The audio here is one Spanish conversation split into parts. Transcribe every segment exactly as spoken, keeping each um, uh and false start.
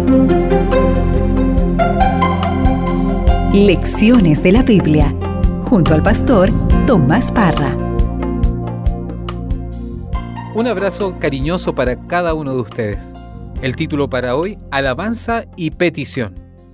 Lecciones de la Biblia, junto al pastor Tomás Parra. Un abrazo cariñoso para cada uno de ustedes. El título para hoy, Alabanza y Petición.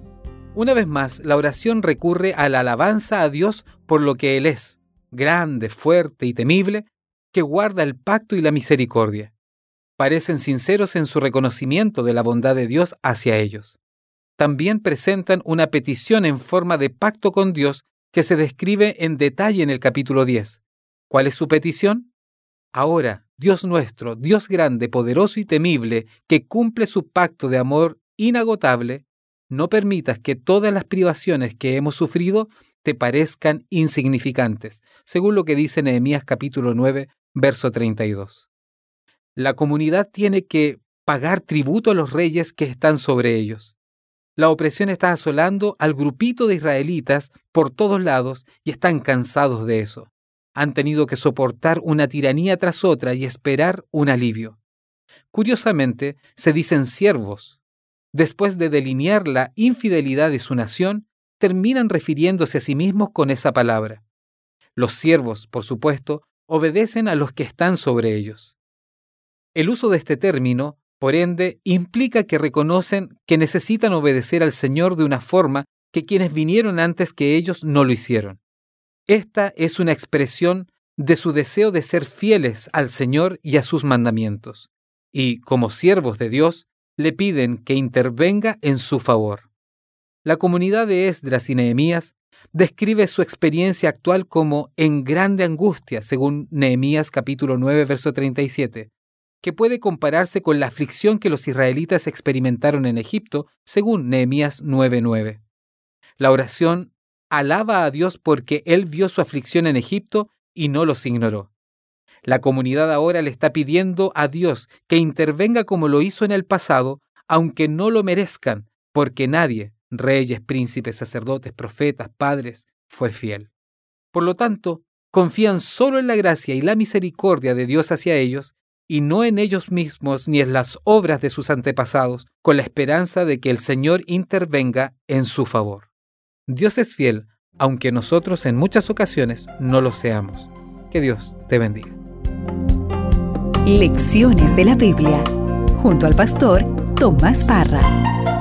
Una vez más, la oración recurre a la alabanza a Dios por lo que Él es, grande, fuerte y temible, que guarda el pacto y la misericordia. Parecen sinceros en su reconocimiento de la bondad de Dios hacia ellos. También presentan una petición en forma de pacto con Dios que se describe en detalle en el capítulo diez. ¿Cuál es su petición? Ahora, Dios nuestro, Dios grande, poderoso y temible, que cumple su pacto de amor inagotable, no permitas que todas las privaciones que hemos sufrido te parezcan insignificantes, según lo que dice Nehemías capítulo nueve, verso treinta y dos. La comunidad tiene que pagar tributo a los reyes que están sobre ellos. La opresión está asolando al grupito de israelitas por todos lados y están cansados de eso. Han tenido que soportar una tiranía tras otra y esperar un alivio. Curiosamente, se dicen siervos. Después de delinear la infidelidad de su nación, terminan refiriéndose a sí mismos con esa palabra. Los siervos, por supuesto, obedecen a los que están sobre ellos. El uso de este término, por ende, implica que reconocen que necesitan obedecer al Señor de una forma que quienes vinieron antes que ellos no lo hicieron. Esta es una expresión de su deseo de ser fieles al Señor y a sus mandamientos, y, como siervos de Dios, le piden que intervenga en su favor. La comunidad de Esdras y Nehemías describe su experiencia actual como en grande angustia, según Nehemías capítulo nueve, verso treinta y siete, que puede compararse con la aflicción que los israelitas experimentaron en Egipto, según Nehemías nueve nueve. La oración alaba a Dios porque Él vio su aflicción en Egipto y no los ignoró. La comunidad ahora le está pidiendo a Dios que intervenga como lo hizo en el pasado, aunque no lo merezcan, porque nadie, reyes, príncipes, sacerdotes, profetas, padres, fue fiel. Por lo tanto, confían solo en la gracia y la misericordia de Dios hacia ellos, y no en ellos mismos ni en las obras de sus antepasados, con la esperanza de que el Señor intervenga en su favor. Dios es fiel, aunque nosotros en muchas ocasiones no lo seamos. Que Dios te bendiga. Lecciones de la Biblia, junto al pastor Tomás Parra.